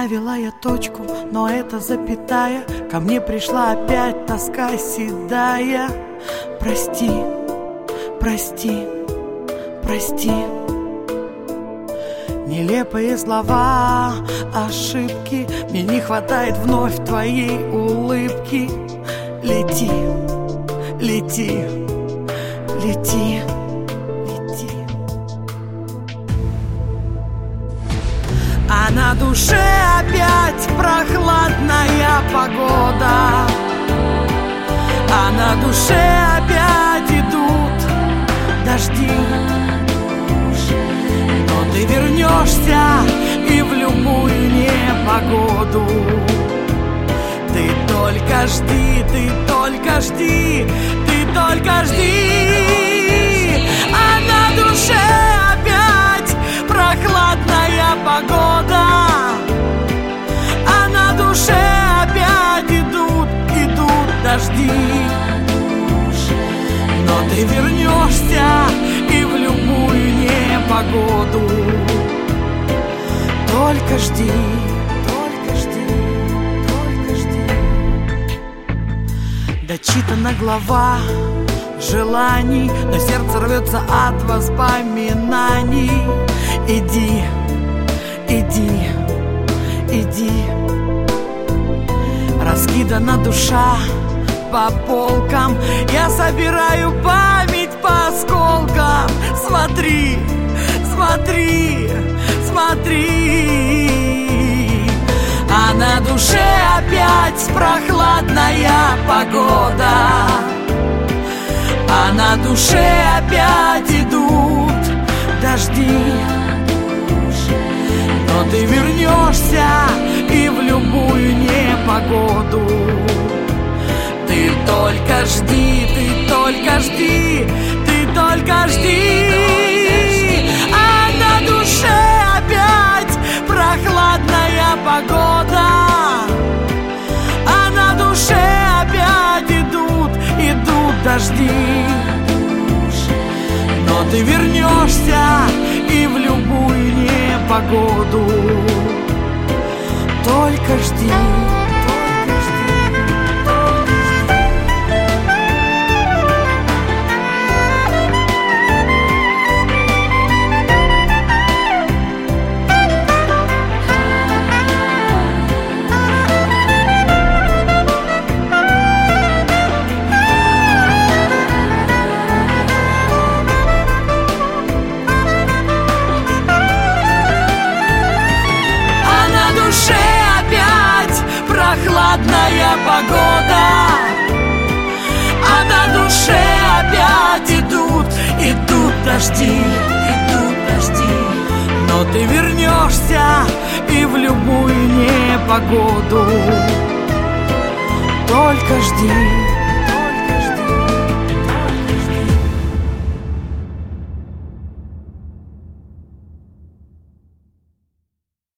Поставила я точку, но это запятая. Ко мне пришла опять тоска седая. Прости, прости, прости. Нелепые слова, ошибки. Мне не хватает вновь твоей улыбки. Лети, лети, лети, лети. А на душе опять прохладная погода. А на душе опять идут дожди. Но ты вернешься и в любую непогоду. Ты только жди, ты только жди, ты только жди. А на душе опять прохладная погода. А на душе опять идут дожди. Но ты вернешься и в любую непогоду. Только жди, только жди, только жди. Дочитана глава желаний, но сердце рвется от воспоминаний. Иди, иди, иди. Раскидана душа по полкам. Я собираю память по осколкам. Смотри, смотри, смотри. А на душе опять прохладная погода. А на душе опять идут дожди. Но ты вернешься и в любую непогоду. Ты только жди, ты только жди, ты только жди. А на душе опять прохладная погода. А на душе опять идут дожди. Но ты вернешься и в любую непогоду. Только жди. Прохладная погода. А на душе опять идут дожди, Но ты вернешься и в любую непогоду. Только жди.